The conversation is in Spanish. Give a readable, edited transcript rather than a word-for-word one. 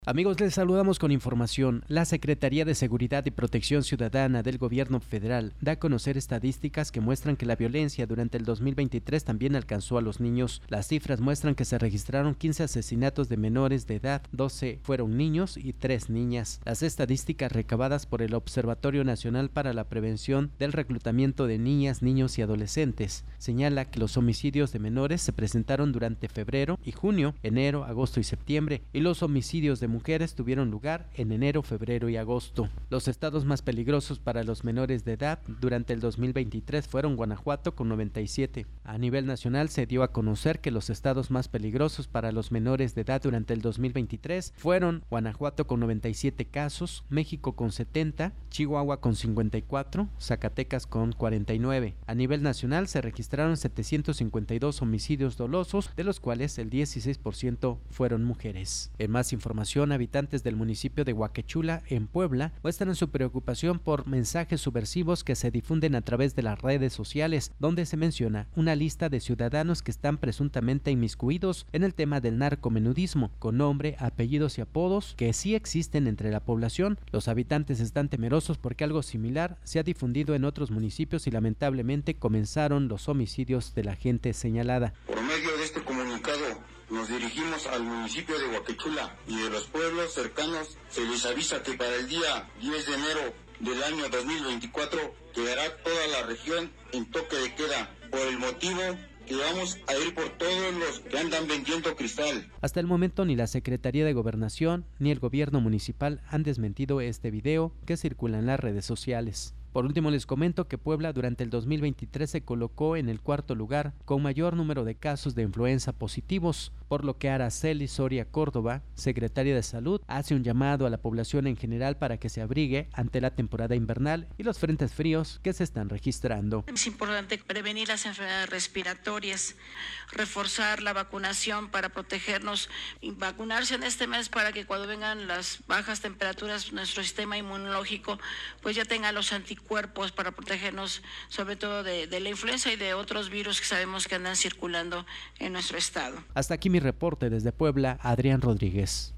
Amigos, les saludamos con información. La Secretaría de Seguridad y Protección Ciudadana del Gobierno Federal da a conocer estadísticas que muestran que la violencia durante el 2023 también alcanzó a los niños. Las cifras muestran que se registraron 15 asesinatos de menores de edad, 12 fueron niños y 3 niñas. Las estadísticas recabadas por el Observatorio Nacional para la Prevención del Reclutamiento de Niñas, Niños y Adolescentes señala que los homicidios de menores se presentaron durante febrero y junio, enero, agosto y septiembre, y los homicidios de mujeres tuvieron lugar en enero, febrero y agosto. Los estados más peligrosos para los menores de edad durante el 2023 fueron Guanajuato con 97. A nivel nacional se dio a conocer que los estados más peligrosos para los menores de edad durante el 2023 fueron Guanajuato con 97 casos, México con 70, Chihuahua con 54, Zacatecas con 49. A nivel nacional se registraron 752 homicidios dolosos, de los cuales el 16% fueron mujeres. En más información, habitantes del municipio de Huaquechula, en Puebla, muestran su preocupación por mensajes subversivos que se difunden a través de las redes sociales, donde se menciona una lista de ciudadanos que están presuntamente inmiscuidos en el tema del narcomenudismo, con nombre, apellidos y apodos que sí existen entre la población. Los habitantes están temerosos porque algo similar se ha difundido en otros municipios y lamentablemente comenzaron los homicidios de la gente señalada. Por medio de este comunicado nos dirigimos al municipio de Huaquechula y de los pueblos cercanos. Se les avisa que para el día 10 de enero del año 2024 quedará toda la región en toque de queda por el motivo que vamos a ir por todos los que andan vendiendo cristal. Hasta el momento ni la Secretaría de Gobernación ni el gobierno municipal han desmentido este video que circula en las redes sociales. Por último, les comento que Puebla durante el 2023 se colocó en el cuarto lugar con mayor número de casos de influenza positivos, por lo que Araceli Soria Córdoba, secretaria de Salud, hace un llamado a la población en general para que se abrigue ante la temporada invernal y los frentes fríos que se están registrando. Es importante prevenir las enfermedades respiratorias, reforzar la vacunación para protegernos y vacunarse en este mes para que cuando vengan las bajas temperaturas nuestro sistema inmunológico pues ya tenga los anticuerpos para protegernos sobre todo de la influenza y de otros virus que sabemos que andan circulando en nuestro estado. Hasta aquí mi reporte desde Puebla, Adrián Rodríguez.